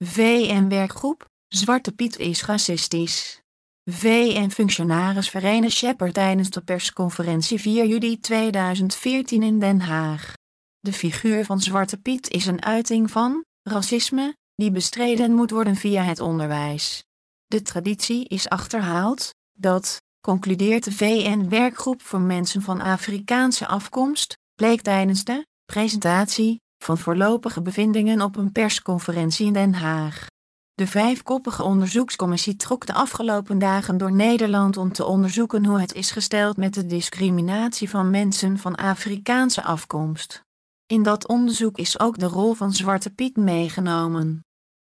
VN-werkgroep, Zwarte Piet is racistisch. VN-functionaris Verena Shepherd tijdens de persconferentie 4 juli 2014 in Den Haag. De figuur van Zwarte Piet is een uiting van racisme, die bestreden moet worden via het onderwijs. De traditie is achterhaald, dat, concludeert de VN-werkgroep voor mensen van Afrikaanse afkomst, bleek tijdens de presentatie van voorlopige bevindingen op een persconferentie in Den Haag. De 5-koppige onderzoekscommissie trok de afgelopen dagen door Nederland om te onderzoeken hoe het is gesteld met de discriminatie van mensen van Afrikaanse afkomst. In dat onderzoek is ook de rol van Zwarte Piet meegenomen.